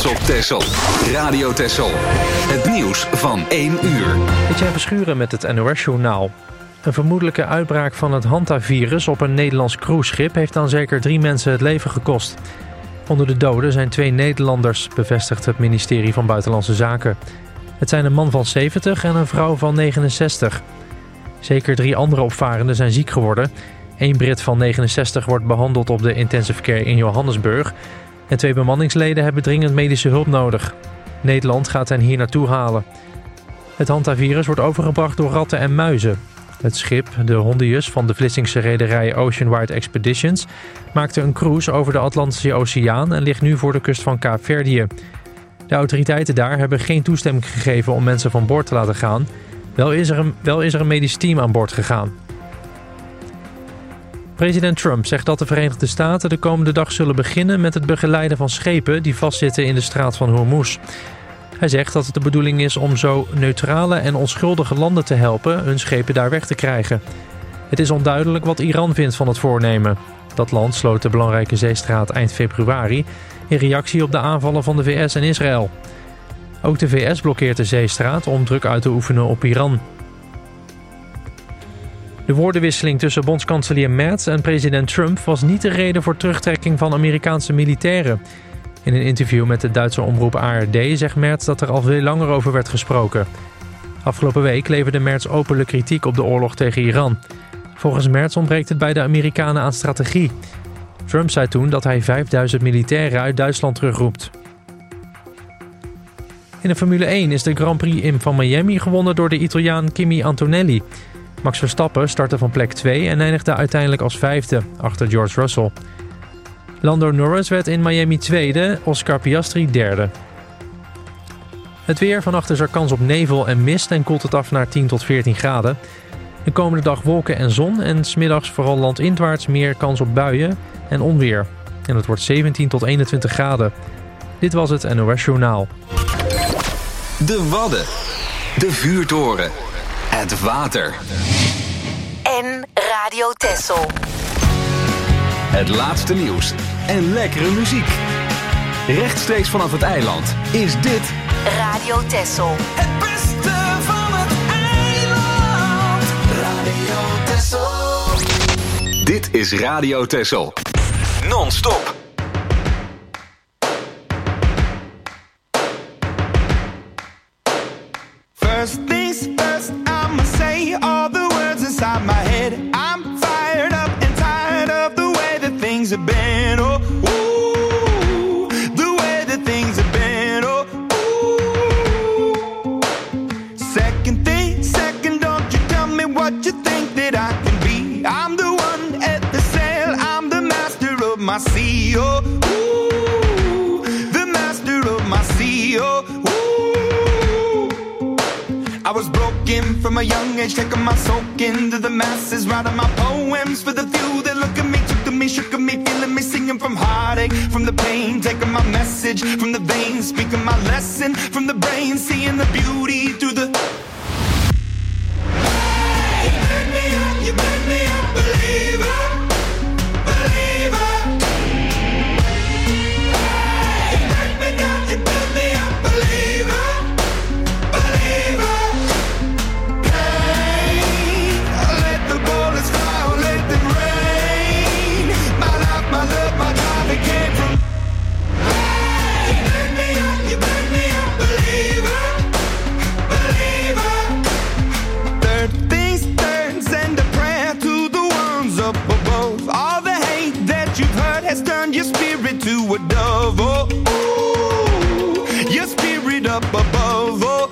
Trots op Texel. Radio Texel. Het nieuws van 1 uur. Etienne Verschuren met het NOS-journaal. Een vermoedelijke uitbraak van het hantavirus op een Nederlands cruiseschip heeft dan zeker 3 mensen het leven gekost. Onder de doden zijn 2 Nederlanders, bevestigt het ministerie van Buitenlandse Zaken. Het zijn een man van 70 en een vrouw van 69. Zeker 3 andere opvarenden zijn ziek geworden. 1 Brit van 69 wordt behandeld op de intensive care in Johannesburg. En 2 bemanningsleden hebben dringend medische hulp nodig. Nederland gaat hen hier naartoe halen. Het hantavirus wordt overgebracht door ratten en muizen. Het schip, de Hondius van de Vlissingse rederij Oceanwide Expeditions, maakte een cruise over de Atlantische Oceaan en ligt nu voor de kust van Kaapverdië. De autoriteiten daar hebben geen toestemming gegeven om mensen van boord te laten gaan. Wel is er een medisch team aan boord gegaan. President Trump zegt dat de Verenigde Staten de komende dag zullen beginnen met het begeleiden van schepen die vastzitten in de straat van Hormuz. Hij zegt dat het de bedoeling is om zo neutrale en onschuldige landen te helpen hun schepen daar weg te krijgen. Het is onduidelijk wat Iran vindt van het voornemen. Dat land sloot de belangrijke zeestraat eind februari in reactie op de aanvallen van de VS en Israël. Ook de VS blokkeert de zeestraat om druk uit te oefenen op Iran. De woordenwisseling tussen bondskanselier Merz en president Trump was niet de reden voor terugtrekking van Amerikaanse militairen. In een interview met de Duitse omroep ARD zegt Merz dat er al veel langer over werd gesproken. Afgelopen week leverde Merz openlijk kritiek op de oorlog tegen Iran. Volgens Merz ontbreekt het bij de Amerikanen aan strategie. Trump zei toen dat hij 5000 militairen uit Duitsland terugroept. In de Formule 1 is de Grand Prix van Miami gewonnen door de Italiaan Kimi Antonelli. Max Verstappen startte van plek 2 en eindigde uiteindelijk als 5e, achter George Russell. Lando Norris werd in Miami 2e, Oscar Piastri 3e. Het weer, vannacht is er kans op nevel en mist en koelt het af naar 10 tot 14 graden. De komende dag wolken en zon en 's middags vooral landinwaarts meer kans op buien en onweer. En het wordt 17 tot 21 graden. Dit was het NOS Journaal. De Wadden. De vuurtoren. Het water. En Radio Texel. Het laatste nieuws en lekkere muziek. Rechtstreeks vanaf het eiland is dit Radio Texel. Het beste van het eiland. Radio Texel. Dit is Radio Texel. Non-stop. First things first, I'ma say all the words inside my head. I'm fired up and tired of the way that things have been. Oh, ooh, the way that things have been. Oh, ooh. Second, don't you tell me what you think that I can be. I'm the one at the sail, I'm the master of my sea. Oh, ooh, the master of my sea. Oh, ooh. I was broken from a young age, taking my soak into the masses, writing my poems for the few that look at me, took to me, shook at me, feeling me, singing from heartache, from the pain, taking my message from the veins, speaking my lesson from the brain, seeing the beauty through the... Hey, you burn me up, believer, believer. Hey, you burn me down, you build me up, believer, believer. Turn your spirit to a dove, oh, ooh, your spirit up above, oh,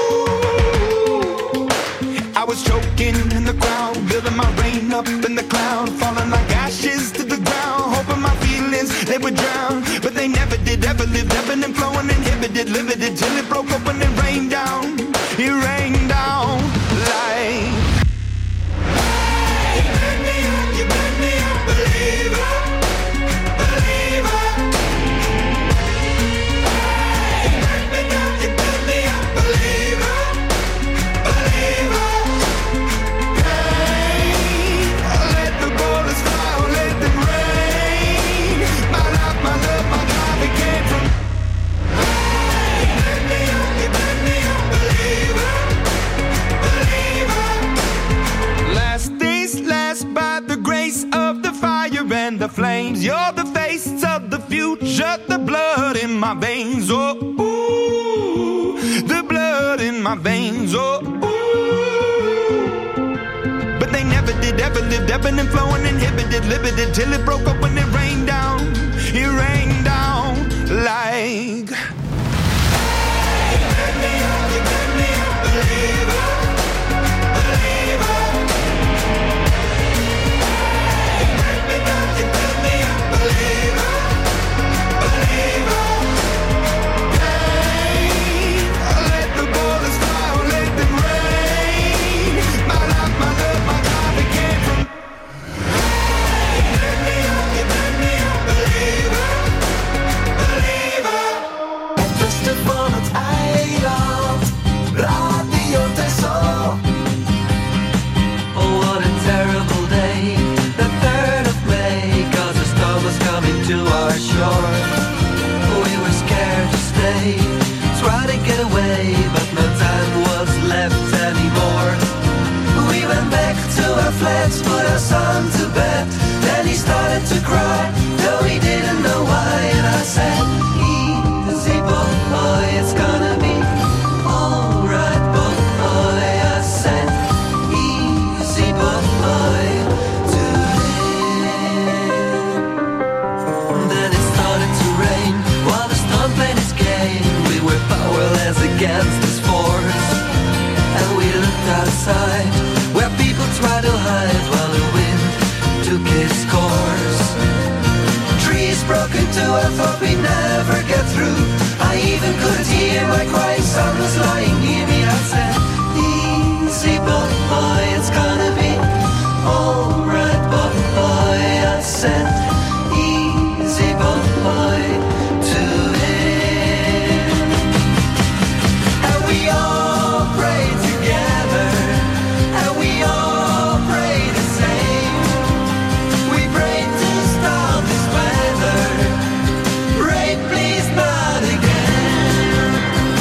ooh. I was choking in the crowd, building my rain up in the cloud, falling like ashes to the ground, hoping my feelings, they would drown, but they never did, ever lived, ebbing and flowing, inhibited, limited, till it broke open and rained down, it rained down like... Hey, you burn me up, believer. Hey, names. You're the face of the future, the blood in my veins. Oh, ooh, the blood in my veins. Oh, ooh. But they never did, ever lived, ebbing and flowing, inhibited, limited, till it broke up when it rained down. It rained down like. Hey, you make me a believer, believer. Hey, you make me a believer, believer. Hey, let the bullets fly, let them rain. My life, my love, my God, it came from. Hey, you make me a believer, believer. Het beste van het eiland, Radio Texel. Oh, what a terrible day, the 3rd of May, 'cause a storm was coming to our shore. We were scared to stay, tried to get away, but no time was left anymore. We went back to our flats, put our son to bed, then he started to cry, though he didn't know why, and I said, easy boy, it's gonna be alright boy, I said, easy boy, today. Then it started to rain, while the storm played its game, we were powerless against this force, and we looked outside, where people tried to hide, while the wind took its course. Trees broke into, I thought we'd never get through, I even could hear my crying son was lying near me. I said, easy boy, it's gonna be alright boy, I said, easy boy, to him. And we all prayed together, and we all prayed the same. We prayed to stop this weather, pray please not again.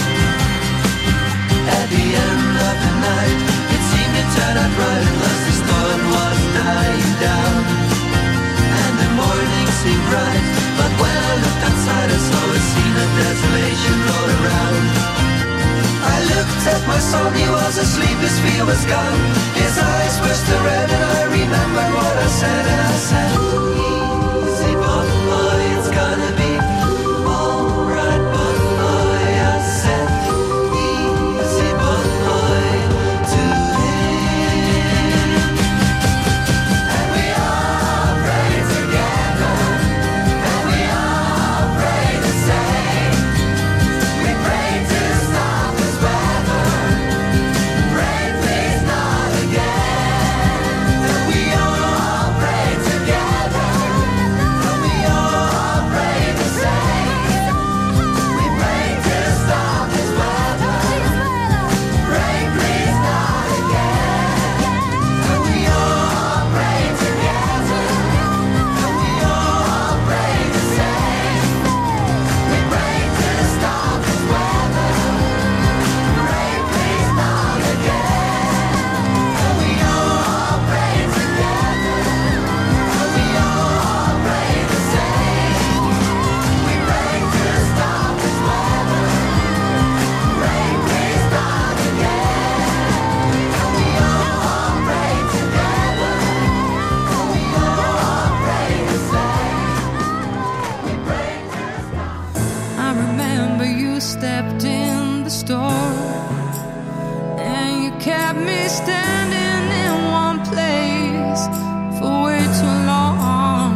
At the end of the night, it seemed to turn out right, unless the storm was dying down, and the morning seemed bright. But when I looked outside, I saw a scene of desolation all around. I looked at my son, he was asleep, his fear was gone, his eyes were still red, and I remembered what I said, and I said, easy boy, it's gonna be alright boy, I said, easy boy, to him. And we all prayed together, and we all prayed the same. We prayed to stop this weather, pray please not again. And we all prayed together, and we all prayed the same. We prayed to stop this weather, pray please not again. And we all prayed together, and we all prayed the same. We prayed to stop this weather, pray please not again. And we all prayed together, and we all prayed the same. We prayed to stop this weather, pray please not again. And we all prayed together, and we all prayed the same. We prayed to stop. I remember you stepped in the store and you kept me standing in one place for way too long.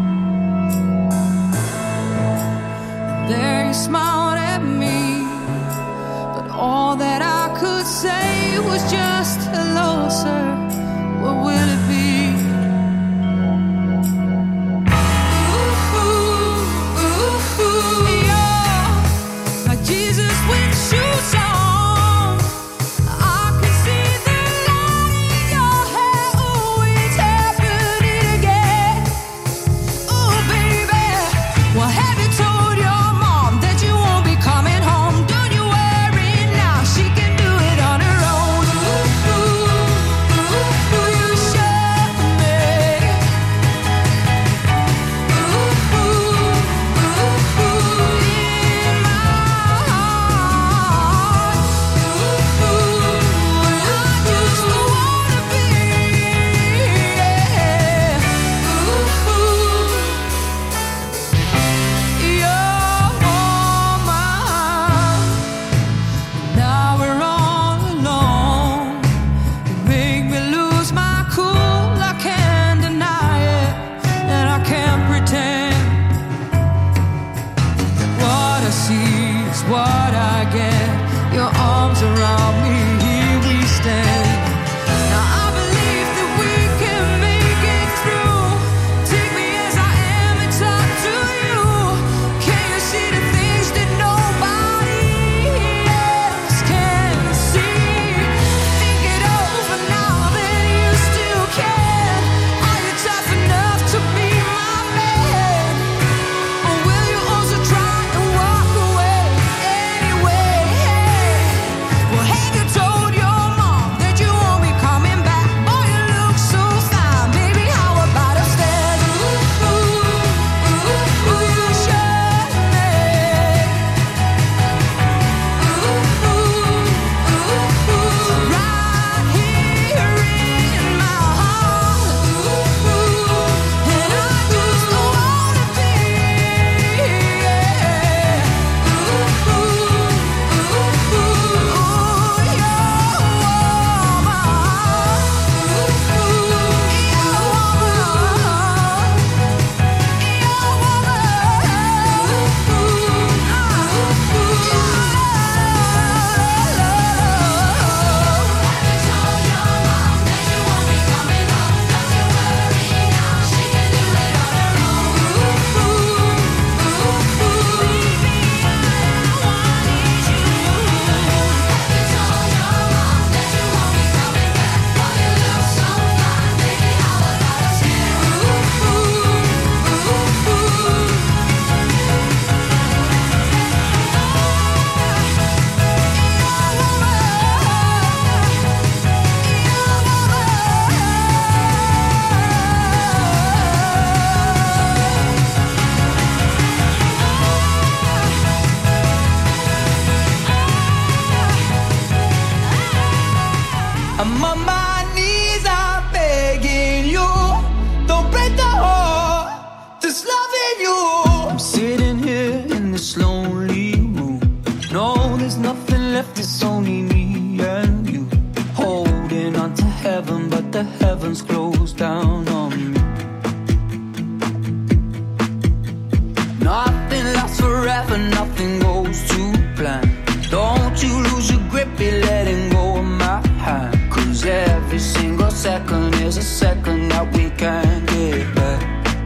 There you smiled at me, but all that I could say was just hello, sir. What will it be? You're my Jesus with shoes on. I can see the light in your hair. Oh, it's happening again. Oh, baby, well, have you told your mom that you won't be coming home? Don't you worry now, she can do it on her own. You should what I get. Your arms around me, here we stand. Now I believe that we can make it through. Take me as I am, it's up to you. Can you see the things that nobody else can see? Think it over now that you still can. Are you tough enough to be my man? Or will you also try and walk away anyway? Well, have you told your mom that you won't be coming back? Boy, you look so fine, baby, how about a stand? Ooh, ooh, ooh, you should make. Ooh, ooh, ooh, right here in my heart. Ooh, and I just wanna be, yeah. Ooh, ooh, ooh, you're a I'm on my knees, I'm begging you. Don't break the heart that's loving you. I'm sitting here in this lonely room. No, there's nothing left, it's only me and you. Holding on to heaven, but the heavens closed down on me. Nothing lasts forever, nothing goes to plan. Don't you lose your grip, be letting go of my hand. 'Cause every single second is a second that we can't get back.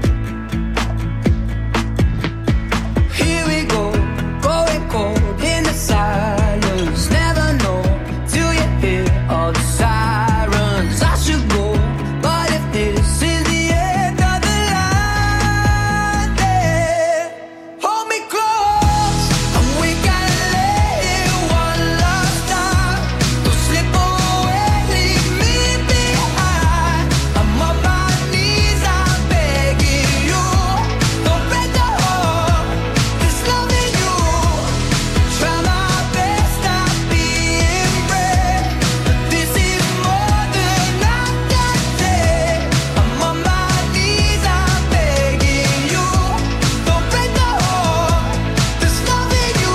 Here we go, going cold in the silence. Never know till you hear all the sirens. I should go, but if this is the end of the line, then hold me close, and we gotta lay it one last time. Don't slip away, leave me behind. I'm on my knees, I'm begging you. Don't break the heart that's loving you. Try my best, not being brave, but this is more than I can take. I'm on my knees, I'm begging you. Don't break the heart that's loving you.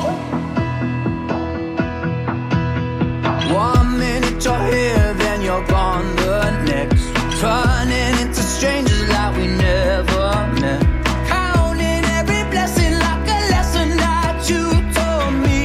One minute you're here, then you're gone the next. Turning into strangers like we never met. Counting every blessing like a lesson that you told me.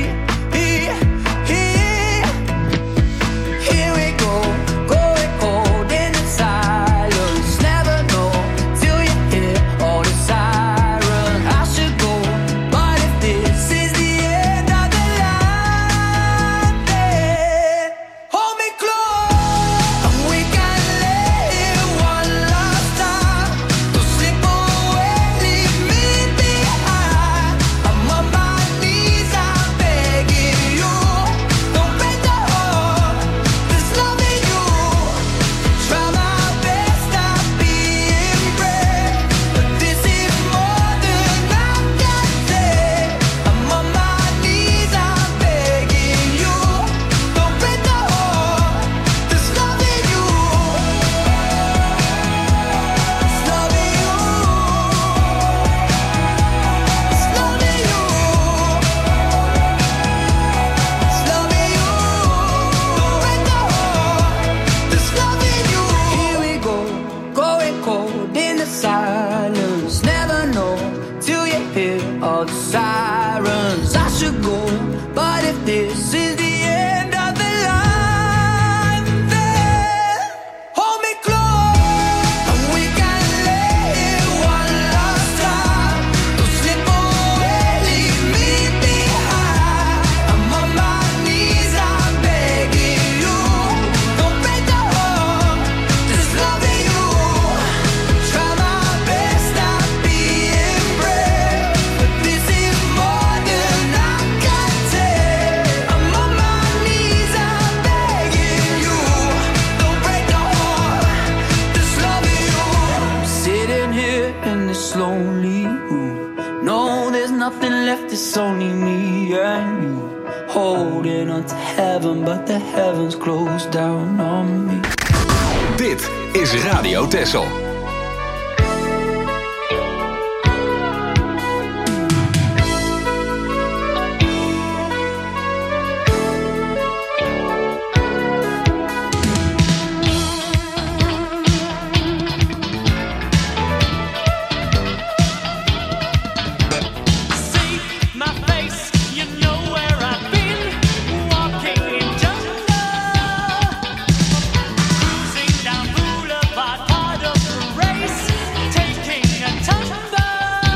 Here we go, going cold in the silence. Never know till you hear all the sirens. I should go, but if this is the end of the line, then hold me close, and we can lay it one last this is the end of the line. Then hold me close, and we can live one last time. Don't slip away, leave me behind. I'm on my knees, I'm begging you. Don't break the heart, just loving you. Try my best, not being brave, but this is more than I can take. I'm on my knees, I'm begging you. Don't break the heart, just loving you. Sitting here in this lonely room. No, there's nothing left, it's only me and you. Holding on to heaven, but the heavens closed down on me. Dit is Radio Texel. See my face, you know where I've been. Walking in jungle, cruising down Boulevard, part of the race, taking a tumble.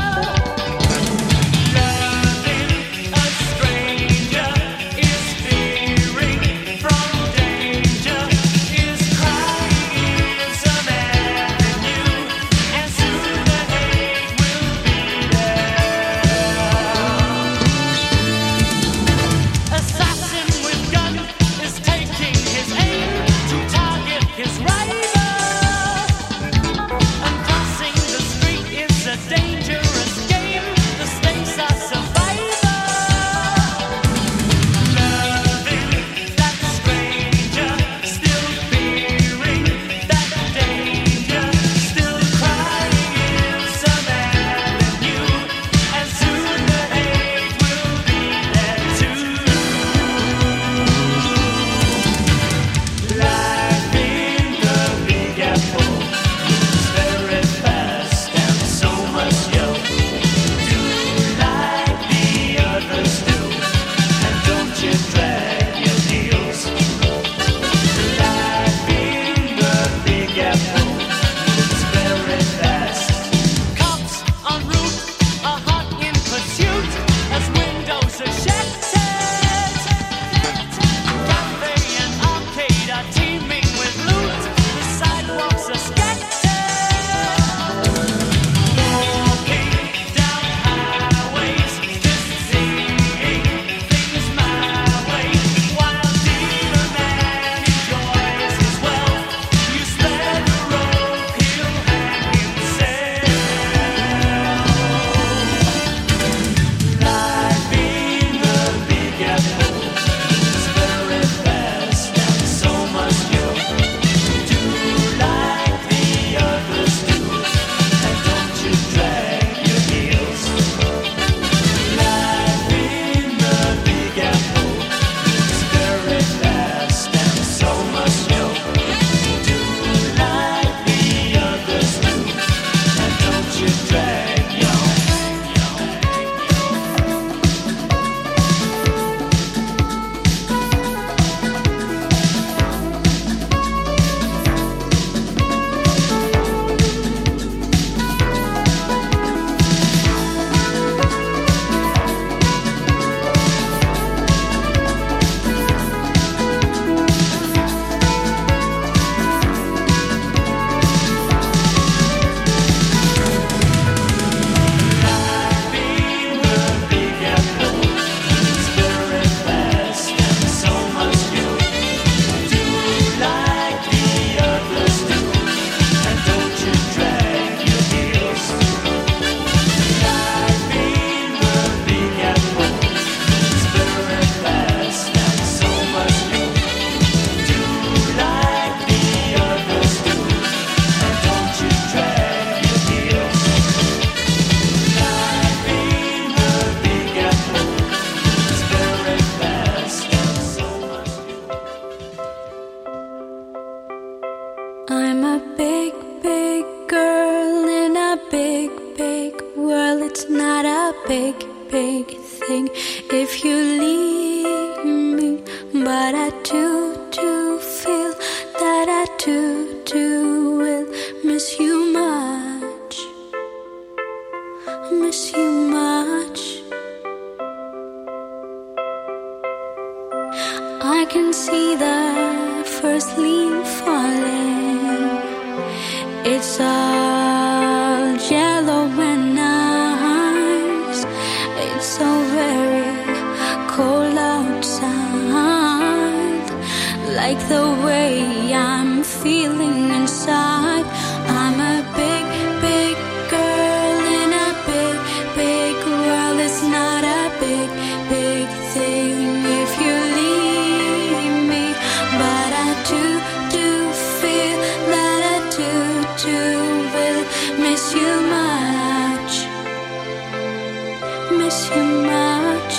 Loving a stranger is fearing from danger, is crying in some avenue, and soon the hate will be there. Assassin with gun is taking his aim to target his rival. And crossing the street is a dangerous game. The stakes are survival. Loving that stranger, still fearing that danger, still crying in some avenue, and soon the hate will be there too. Life in the Big Apple is very fast, and so must you. Do like the others do, and don't you drag your heels. Life in the Big Apple is very fast. Cops en route are hot in pursuit as windows are shattered. Cafe and arcade are teeming with loot. The sidewalks are scattered. Walking down highways, just seeing things my way. While dealer man enjoys his wealth, you spare the road, he'll hang himself. Life in the Big Apple is very fast, and so must you. Do like the others do, and don't you drag your heels. Life in the Big Apple is very fast, and so must you. Do like the others do, and don't you drag your I'm a big, big girl in a big, big world. It's not a big, big thing if you leave but I do feel that I do will miss you much, miss you much. I can see the first leaf falling. It's all yellow and nice. It's so very cold outside, like the way I'm feeling inside. I'm a big, big girl in a big, big world. It's not a big, big thing if you leave me, but I do feel that I do will miss you much, miss you much.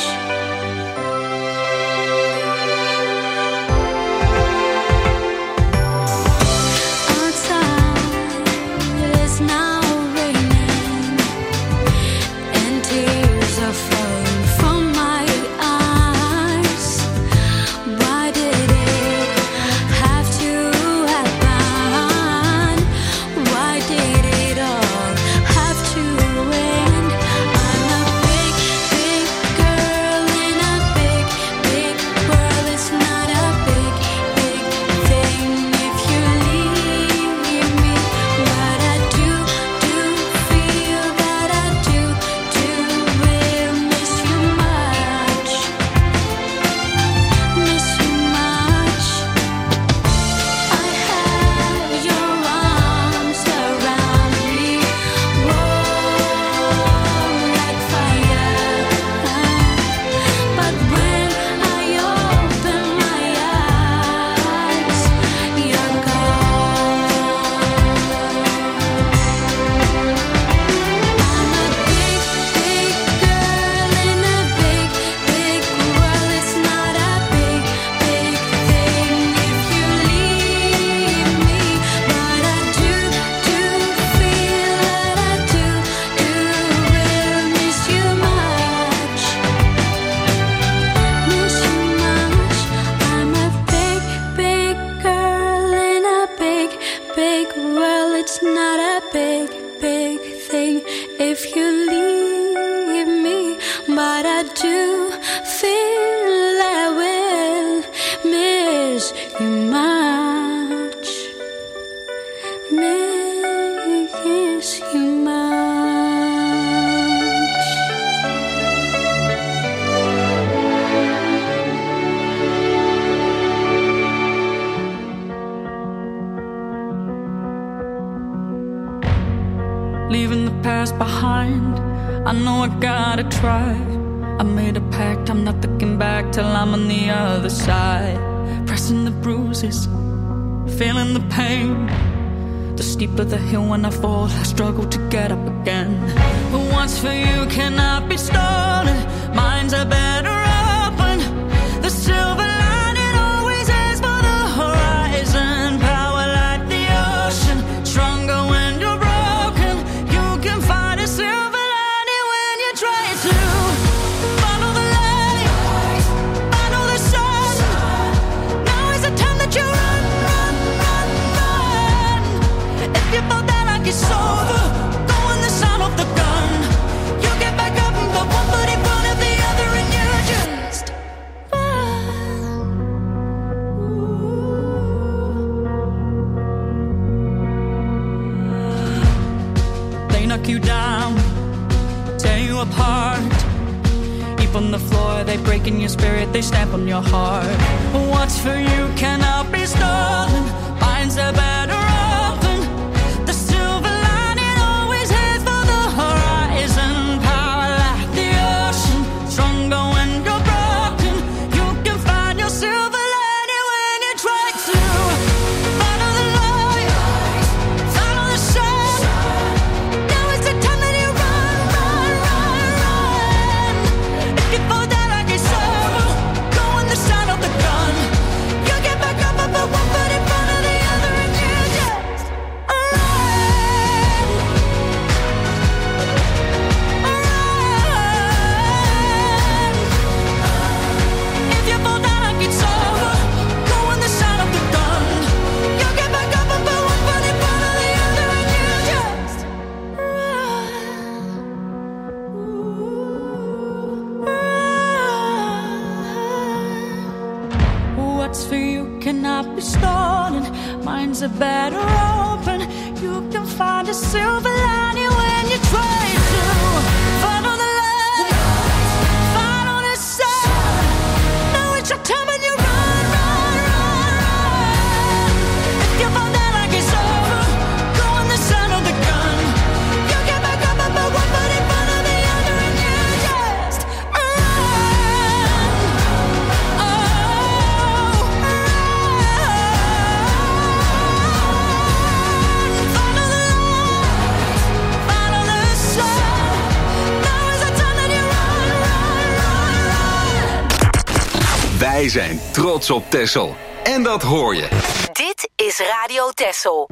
Leaving the past behind, I know I gotta try. I made a pact, I'm not looking back till I'm on the other side. Pressing the bruises, feeling the pain. The steeper the hill when I fall, I struggle to get up again. But what's for you cannot be stolen. Minds are better open. The silver lining always ends for the horizon. Power like the ocean, stronger when you're broken. You can find a silver lining when you try to follow the light, follow the sun. Now is the time that you run, run, run, run. If you fall down like it's over, go in the sound of the gun. You get back up and put one foot in front of the other and you just run. They knock you down, tear you apart. Deep on the floor, they break in your spirit, they stamp on your heart. What's for you cannot be stolen. Minds are better open. The silver lining always heads for the horizon. Power like the ocean, stronger when you're broken. You can find your silver lining when you try to follow the light, follow the sun. Now is the time that you run, run, run, run. If you fall down like it's over, go in the sound of the gun. You get back up and put one foot in front of the other and you just what's for you cannot be stolen. Minds are better open. You can find a silver lining when you try to follow the light, follow the sun. Now it's your time and you run, run, run, run. If you fall down like it's over, go in the sound of the gun. You get back up about one foot in front of the other and you just run. Oh, run. Follow the light, follow the sun. Now is the time that you run, run, run, run. Wij zijn trots op Texel. En dat hoor je. Dit is Radio Texel.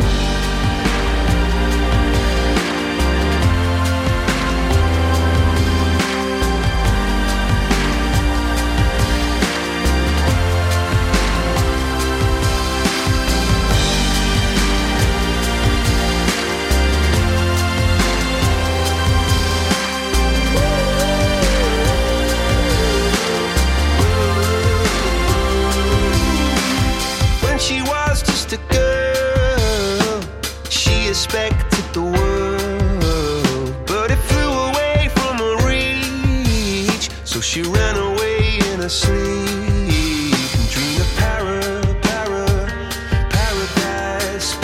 When she was just a girl, she expected the world, but it flew away from her reach. So she ran away in her sleep and dreamed of paradise, paradise,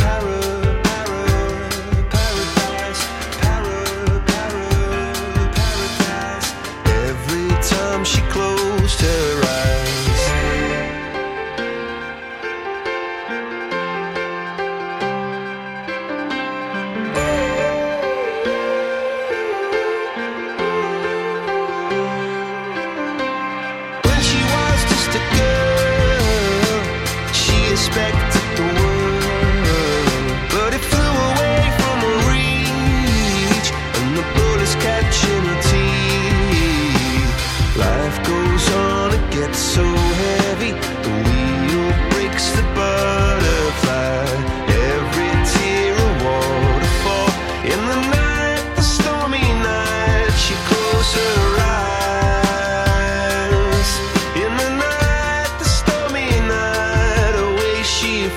paradise. Every time she closed her eyes. When she was just a girl, she expected the world, but it flew away from her reach, and the bullets catching her teeth. Life goes on, it gets so heavy, the wheel breaks the butterfly. Every tear a waterfall. In the night, the stormy night, she closed her eyes. In the night, the stormy night, away she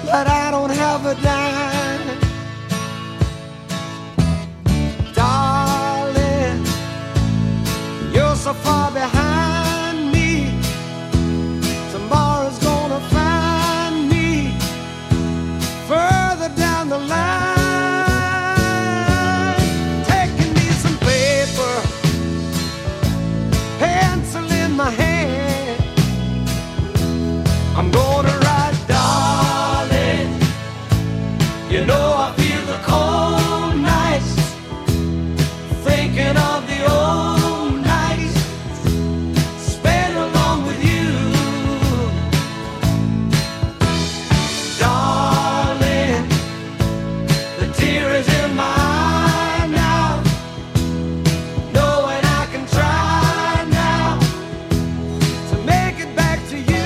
but I don't have a dime. Darling, you're so far behind me. Tomorrow's gonna find me further down the line. Taking me some paper, pencil in my hand. I'm gonna write, darling, you know I feel the cold nights, thinking of the old nights spent along with you. Darling, the tear is in my eye now, knowing I can try now to make it back to you.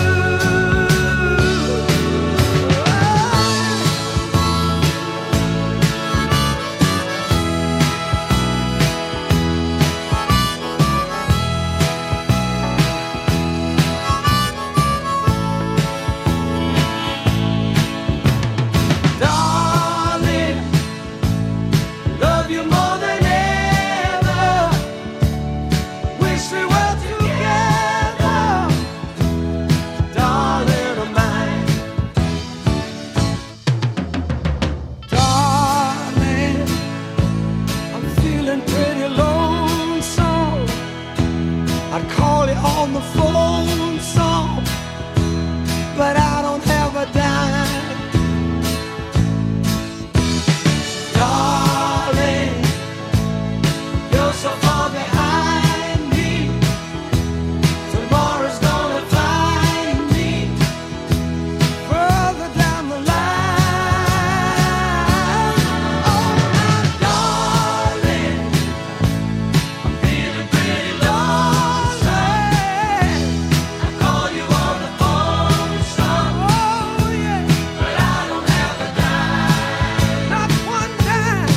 Darling, love you more than ever. Wish we were together, darling of mine. Darling, I'm feeling pretty lonesome. I'd call you on the phone some, but I don't have a dime. Darling, you're so far behind me. Tomorrow's gonna find me further down the line. Oh, my darling, I'm feeling pretty lonesome. I call you on the phone some, oh yeah, but I don't have a dime, not one dime.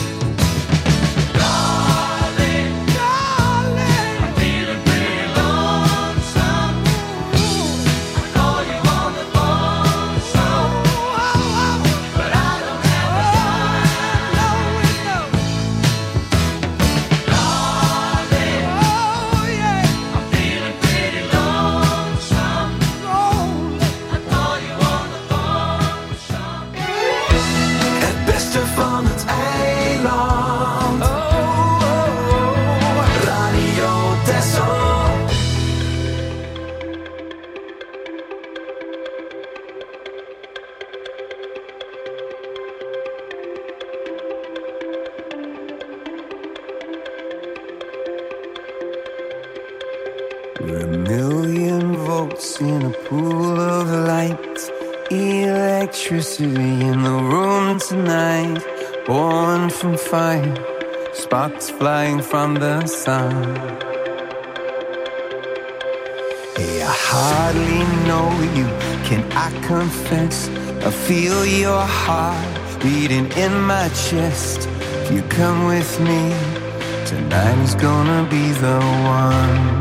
Darling, darling, I'm feeling pretty lonesome. I call you on the phone some, but I don't have a dime. No, no. Darling, oh yeah, I'm feeling pretty lonesome. I call you on the phone some. Het beste van het eiland. Radio Texel. We're a million volts in a pool of light. Electricity in the room tonight. Born from fire, sparks flying from the sun. Hey, I hardly know you, can I confess? I feel your heart beating in my chest. If you come with me, tonight is gonna be the one.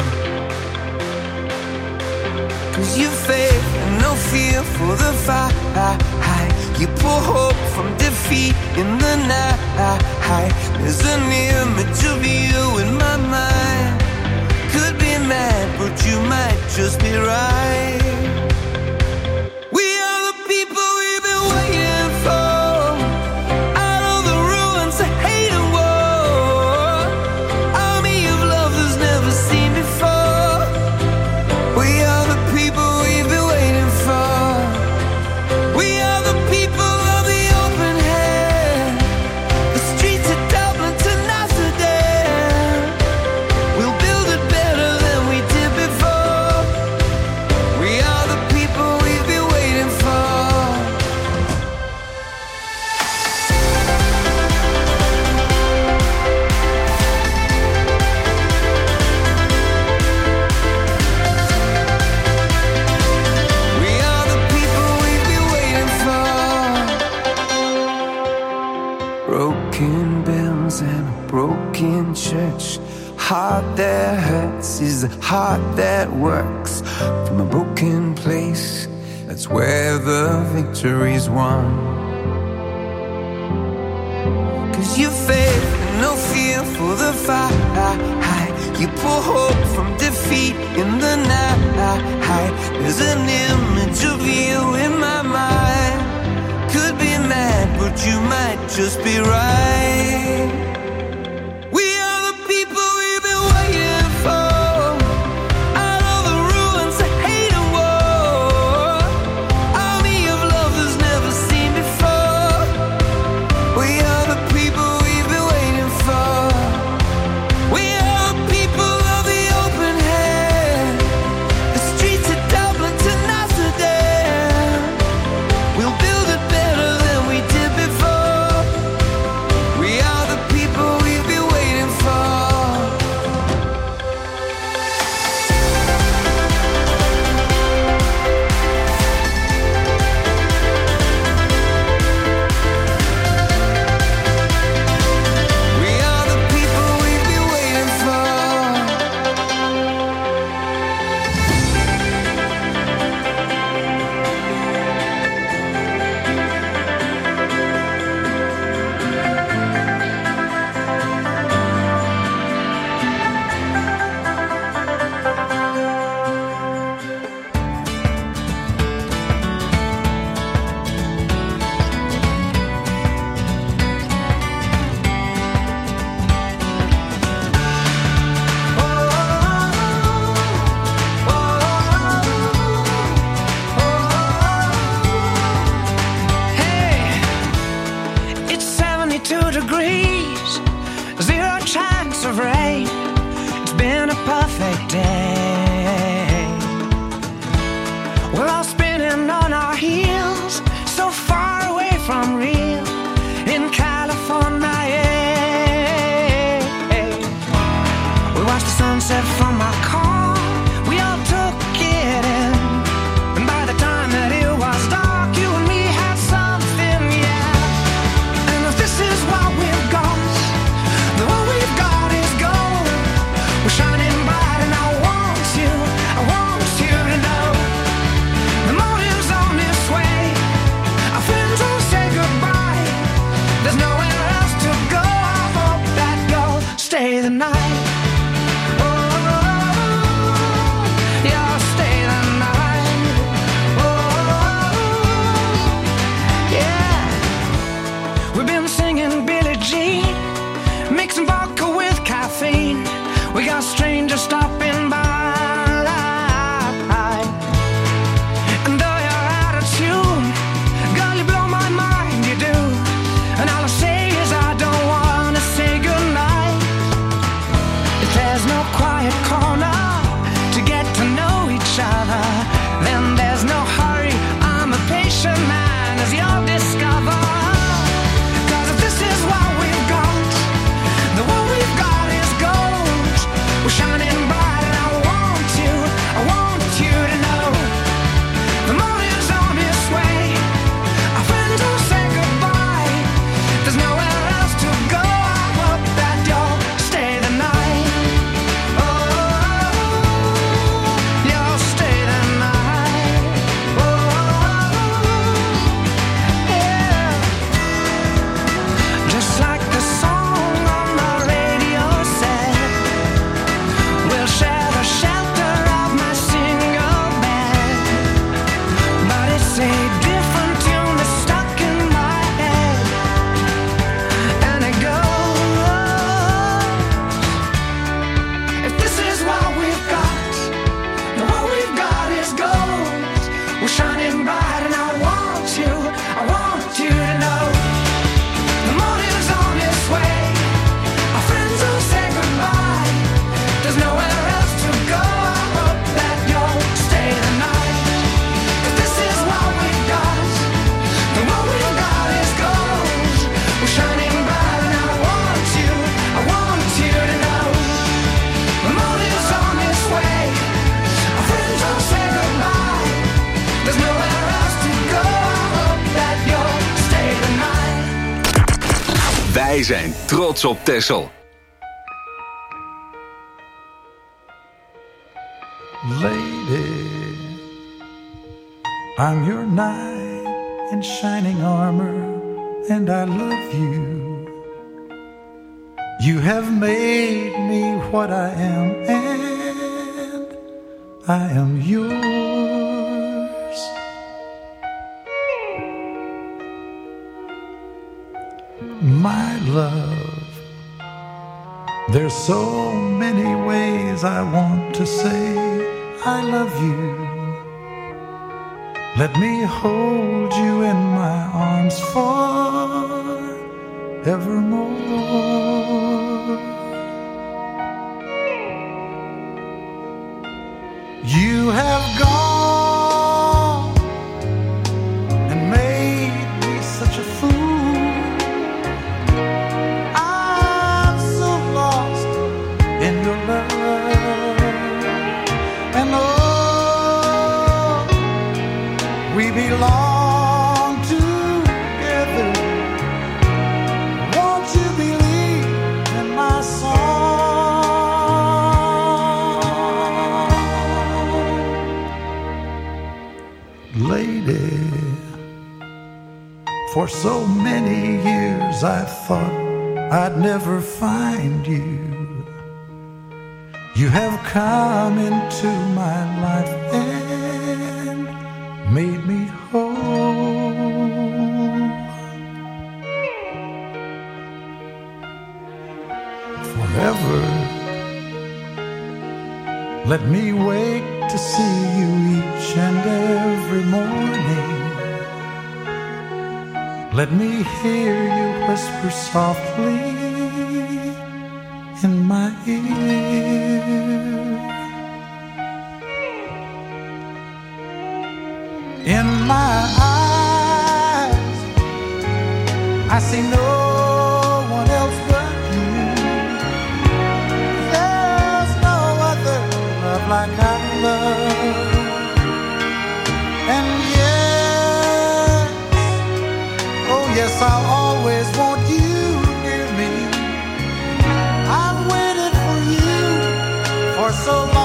'Cause you faith and no fear for the fight. You pull hope from defeat in the night. There's an image of you in my mind. Could be mad, but you might just be right. We are the people we've been waiting for. Out of the ruins of hate and war. Army of love that's never seen before. We are the people we've been waiting for. We are the people of the open hand. The streets of Dublin to Amsterdam. We'll build it better than we did before. We are the people we've been waiting for. We are the people we've been waiting for. Broken bells and a broken church. Heart that hurts is a heart that works. From a broken place, that's where the victory's won. 'Cause you faith and no fear for the fight. You pull hope from defeat in the night. There's an image of you in my mind. Could be mad, but you might just be right. We are the people we've been waiting for. Out of the ruins of hate and war. Army of love that's never seen before. We are the people we've been waiting for. We are the people of the open hand. The streets of Dublin to Amsterdam. We'll build it better than we did before. We are the people we've been waiting for. We are the people we've been waiting for. Hey, it's 72 degrees, 0 chance of rain. It's been a perfect day. We're all spinning on our heels, so far away from real in California. We watched the sunset from our car. We all took it in. And by the time that it was dark, you and me had something, yeah. And if this is what we've got, then what we've got is gold. We're shining bright and I want you to know. The morning's on its way. Our friends will say goodbye. There's nowhere else to go. I hope that you'll stay the night. Yeah, stay the night. Yeah. We've been singing Billie Jean, mixing vodka with caffeine. We got strangers stopping by. And though you're out of tune, girl, you blow my mind, you do. And all I say is I don't wanna say goodnight. If there's no quiet corner to get to know each other, then there's no hurry. I'm a patient man, as you'll discover. 'Cause if this is what we've got, then what we've got is gold. We're shining bright and I want you to know. The morning's on its way. Our friends will say goodbye. There's nowhere else to go. I hope that you'll stay the night. You'll stay the night. Yeah. Just like the song on the radio said, we'll share the shelter of my single bed. But it's a different tune that's stuck in my head. And it goes, if this is what we've got, then what we've got is gold. We're shining bright and I want you to know. The morning's on its way. Our friends will say goodbye. There's nowhere else to go. I hope that you'll stay the night. If this is what we've got, then what we've got is gold. We're shining bright and I want you to know. The morning's on its way. Our friends will say goodbye. There's nowhere else to go. I hope that you'll stay the night. Wij zijn trots op Texel. Lady. I'm your knight in shining armor, and I love you. You have made me what I am, and I am yours. My love, there's so many ways I want to say I love you. Let me hold you in my arms forevermore. You have gone and made me such a fool. I'm so lost in your love. And oh, we belong together. Won't you believe in my song? Lady, for so many years I thought I'd never find you. You have come into my life and made me whole. Forever, let me wake to see you each and every morning. Let me hear you whisper softly in my ear. In my eyes, I see no one else but you. There's no other love like I love. And yes, oh yes, I'll always want you near me. I've waited for you for so long.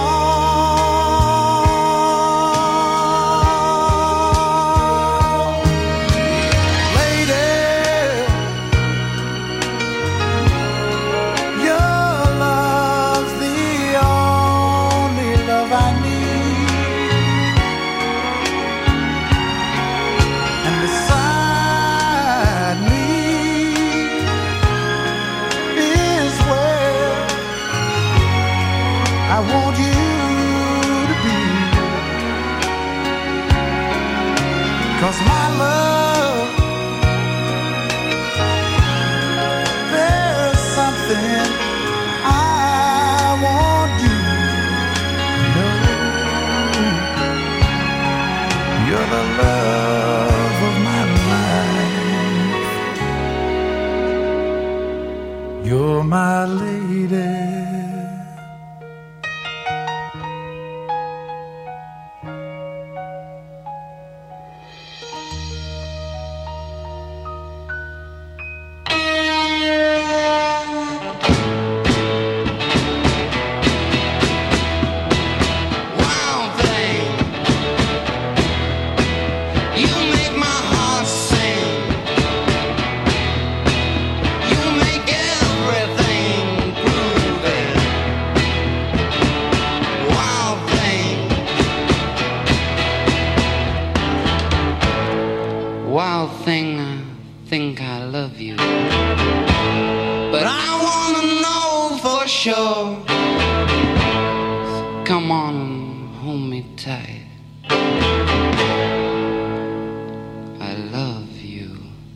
I want you to be, 'cause my love, there's something I want you to know. You're the love of my life. You're my lady. Wild thing, I think I love you, but I wanna know for sure. So come on and hold me tight. I love you.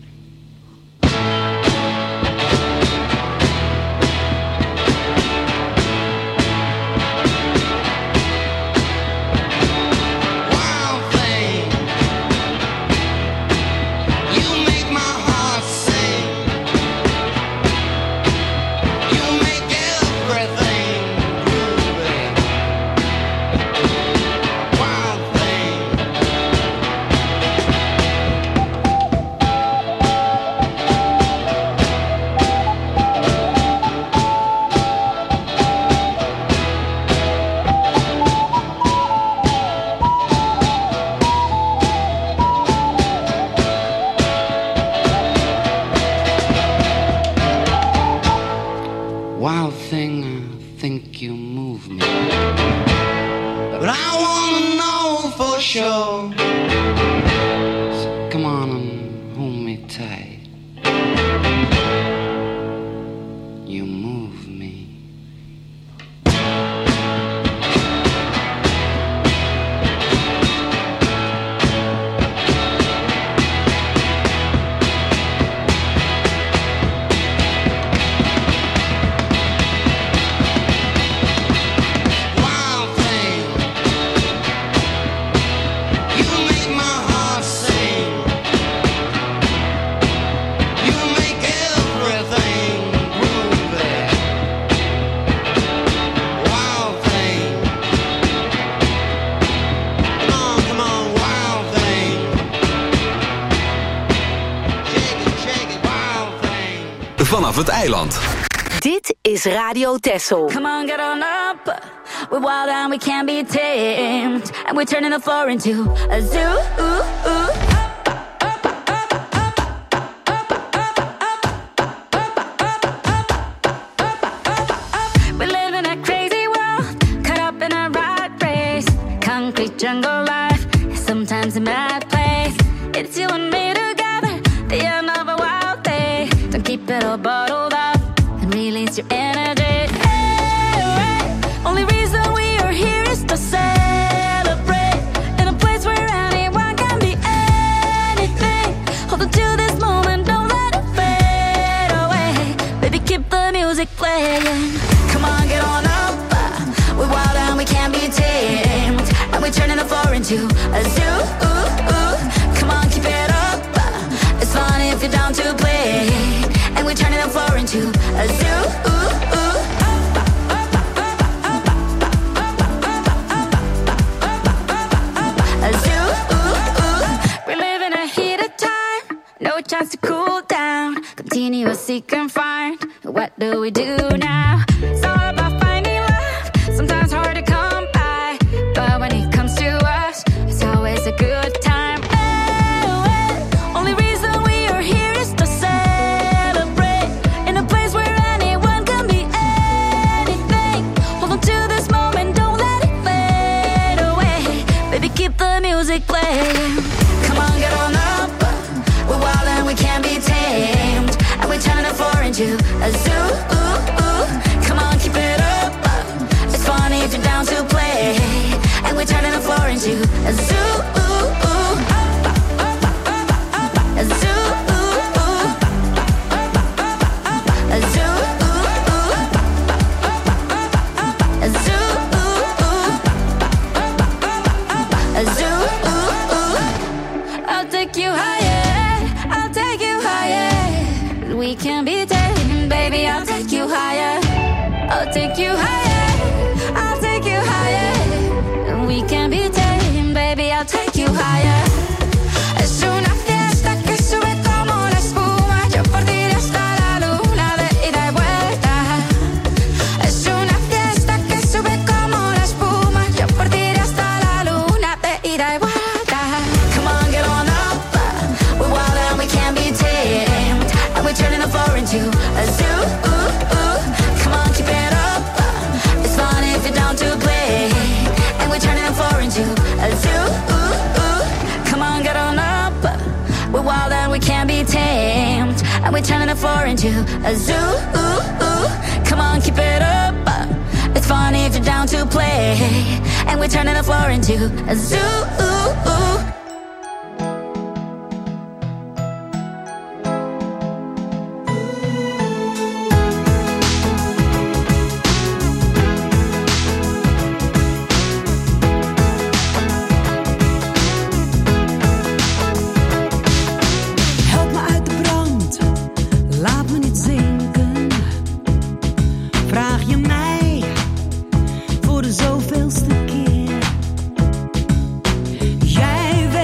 Wild thing, you make my heart sing. You make everything groovy. Wild tight. You move me. Wild thing, you make my heart sing. You make everything groovy. Wild thing, come on, wild thing. Shake it, wild thing. Vanaf het eiland. Dit is Radio Texel. Come on, get on up. We're wild and we can't be tamed. And we're turning the floor into a zoo. We live in a crazy world, caught up in a rat race. Concrete jungle life is sometimes a mad place. It's you and me together, the end of a wild day. Don't keep it all bottled up and release your energy. Hey, only reason we are here is to celebrate in a place where anyone can be anything. Hold on to this moment, don't let it fade away. Baby, keep the music playing. Come on, get on up. We're wild and we can't be tamed. And we're turning the floor into a zoo. Come on, keep it up. It's fun if you're down to play. And we're turning the floor into a zoo. A zoo. We live in a heated time, no chance to cool down. Continuously confined. What do we do now? It's all about finding love. Sometimes hard to come by, but when it comes to us, it's always a good time. Only reason we are here is to celebrate in a place where anyone can be anything. Hold on to this moment, don't let it fade away. Baby, keep the music playing. Come on, get on up. We're wild and we can't be tamed. And we're turning the floor into a zoo. Come on, keep it up. It's funny if you're down to play. And we're turning the floor into a zoo. A zoo. A zoo. A zoo. A zoo. I'll take you higher. I'll take you higher. We can be taken, baby. I'll take you higher. I'll take you higher. I'll take you higher. We can be taken, baby. I'll take you higher. Es una fiesta que sube como la espuma. Yo por ti iré hasta la luna de ida y vuelta. Es una fiesta que sube como la espuma. Yo por ti iré hasta la luna de ida y vuelta. Come on, get on up. We're wild and we can't be tamed. And we're turning the floor into a zoo. Come on, keep it up. It's fun if you're down to play. And we're turning the floor into a zoo. Come on, get on up. We're wild and we can't be tamed. And we're turning the floor into a zoo. Come on, keep it up. It's fun if you're down to play. And we're turning the floor into a zoo. Help me uit de brand, laat me niet zinken. Vraag je mij voor de zoveelste keer. Jij weet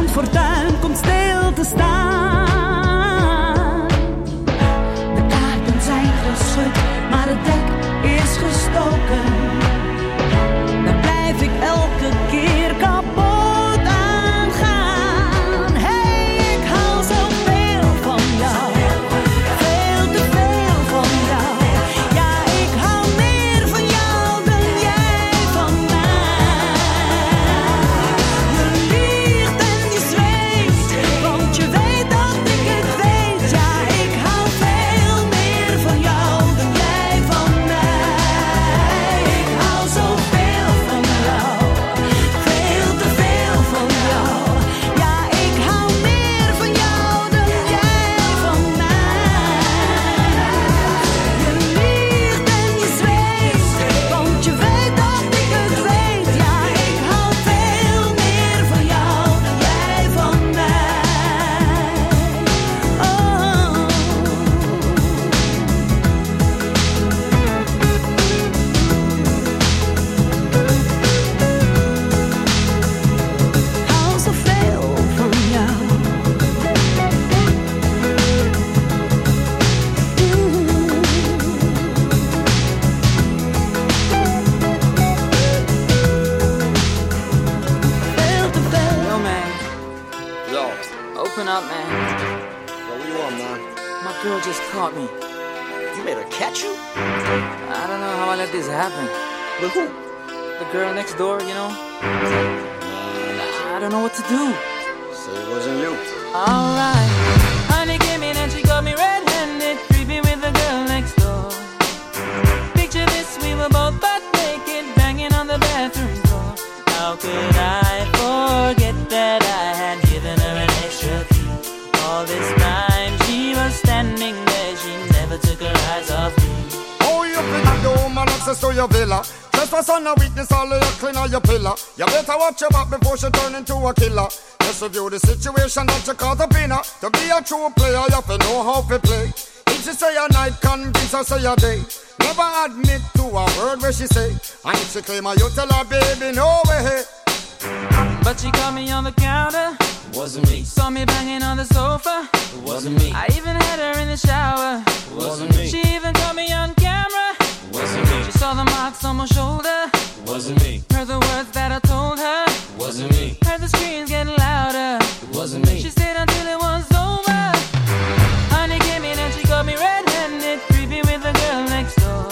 Mijn fortuin komt stil te staan. De kaarten zijn geschud, maar het dek is gestoken. Dan blijf ik elke keer kapot aan gaan. Hey, ik hou zoveel van jou. Veel te veel van jou. Ja, ik hou meer van jou dan jij van mij. Je liegt en je zweeft, want je weet dat ik het weet. Ja, ik hou veel meer van jou dan jij van mij. Ik hou zoveel van jou, veel te veel van jou. Ja, ik hou meer van jou dan jij van mij. Je liegt en je zweeft, want je weet dat ik het weet. Ja, ik hou veel meer van jou dan jij van mij. Oh. Hou zoveel van jou. Veel te veel. Yo, man. Yo, Open up, man. what you want, man? My girl just caught me. You made her catch you? I don't know how I let this happen. With who? The girl next door, you know? I don't know what to do. So it wasn't you. Alright. Honey came in and she got me red-handed, creepy with the girl next door. Picture this, we were both butt naked, banging on the bathroom door. How could I forget that I had given her an extra key? All this time she was standing there, she never took her eyes off me. Oh, you bring the woman access to your villa. Trespass on a weakness, all of your clean on your pillar. You better watch your back before she turn into a killer. Just review the situation that you caught up in her. To be a true player, you have to know how to play. If she say a night, convince her say a day. Never admit to a word where she say. And if she claim her, you tell her, baby, no way. But she caught me on the counter. Wasn't me. Saw me banging on the sofa. It wasn't me. I even had her in the shower. It wasn't me. She even caught me on camera. It wasn't me. She saw the marks on my shoulder. It wasn't me. Heard the words that I told her. It wasn't me. Heard the screams getting louder. It wasn't me. She stayed until it was over. Honey came in and she got me red-handed, creepy with the girl next door.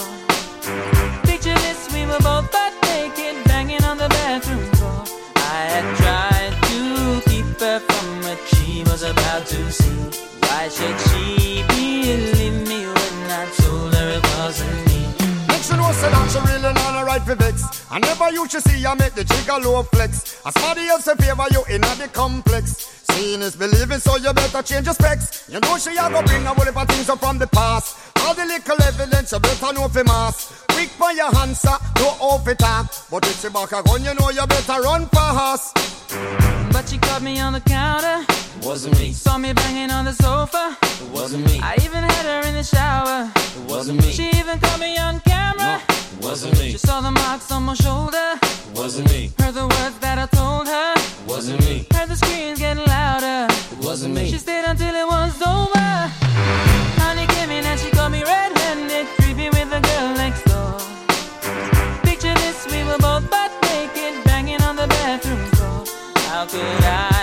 Picture this, we were both butt naked, banging on the bathroom floor. I had tried to keep her from what she was about to see. Why should she believe me when I told her it wasn't me? Next you know, say that she really not a right for vex. I never used to see her make the jigger low flex. As somebody else in favor you in the complex. Seeing is believing, so you better change your specs. You know she a go bring a whole heap of things up from the past. All the little evidence you better know for mass. Quick for your answer, no off it talk. But if she back a gun, you know you better run fast. But she caught me on the counter. It wasn't me. Saw me banging on the sofa. It wasn't me. I even had her in the shower. It wasn't me. She even caught me on camera. It wasn't me. She saw the marks on my shoulder. It wasn't me. Heard the words that I told her. It wasn't me. Heard the screams getting louder. It wasn't me. She stayed until it was over. Honey came in and she got me red-handed, creepy with the girl next door. Picture this, we were both butt naked, banging on the bathroom floor. How could I